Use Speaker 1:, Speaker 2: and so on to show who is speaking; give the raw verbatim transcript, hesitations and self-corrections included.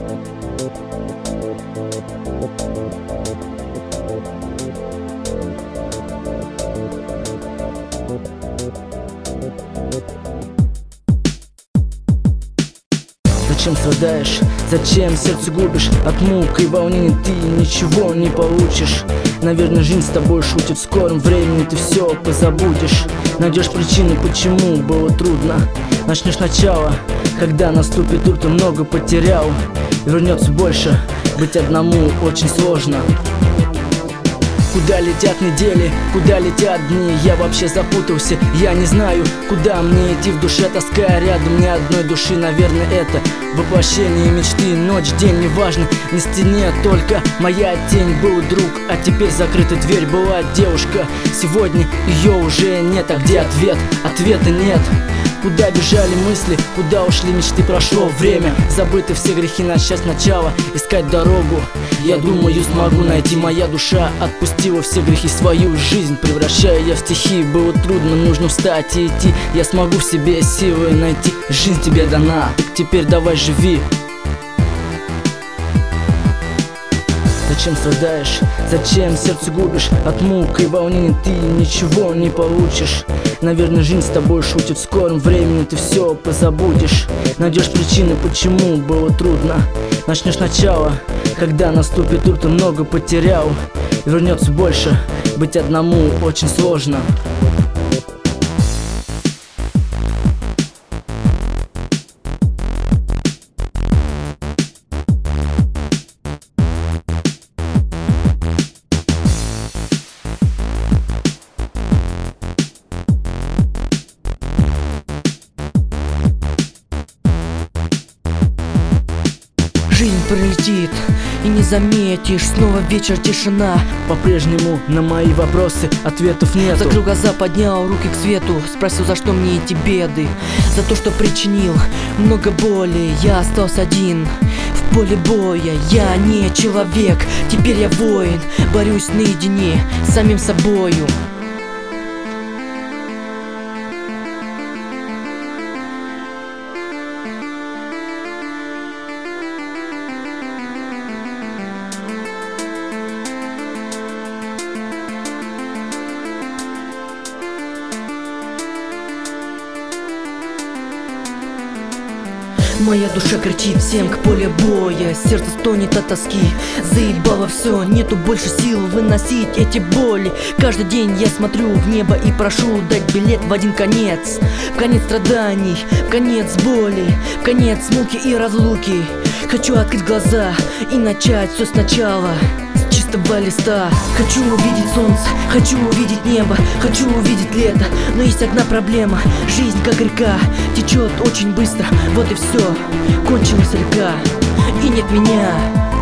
Speaker 1: Зачем страдаешь? Зачем сердце губишь? От мук и волнений ты ничего не получишь. Наверное, жизнь с тобой шутит. В скором времени ты все позабудешь. Найдешь причины, почему было трудно. Начнешь сначала, когда наступит тур, ты много потерял. Вернется больше, быть одному очень сложно. Куда летят недели, куда летят дни? Я вообще запутался, я не знаю, куда мне идти. В душе тоска, рядом ни одной души. Наверное, это воплощение мечты. Ночь, день, неважно, на стене только моя тень. Был друг, а теперь закрыта дверь. Была девушка, сегодня ее уже нет. А где ответ? Ответа нет. Куда бежали мысли, куда ушли мечты? Прошло время, забыты все грехи. Начать сначала, искать дорогу. Я думаю, смогу найти. Моя душа отпустила все грехи. Свою жизнь превращаю я в стихи. Было трудно, нужно встать и идти. Я смогу в себе силы найти. Жизнь тебе дана, теперь давай живи. Зачем страдаешь? Зачем сердце губишь? От мук и волнений ты ничего не получишь. Наверное, жизнь с тобой шутит. В скором времени ты все позабудешь. Найдешь причины, почему было трудно. Начнешь сначала, когда наступит тур, ты много потерял. Вернется больше, быть одному очень сложно.
Speaker 2: Жизнь пролетит, и не заметишь. Снова вечер, тишина.
Speaker 1: По-прежнему на мои вопросы ответов нету.
Speaker 2: Закрыл глаза, поднял руки к свету. Спросил, за что мне эти беды? За то, что причинил много боли. Я остался один в поле боя. Я не человек, теперь я воин. Борюсь наедине с самим собою. Моя душа кричит всем к полю боя. Сердце стонет от тоски. Заебало все, нету больше сил выносить эти боли. Каждый день я смотрю в небо и прошу дать билет в один конец. В конец страданий, в конец боли, в конец муки и разлуки. Хочу открыть глаза и начать все сначала. С чистого листа. Хочу увидеть солнце, хочу увидеть небо, хочу увидеть лето. Но есть одна проблема. Жизнь как река, течет очень быстро. Вот и все, кончилась река. И нет меня.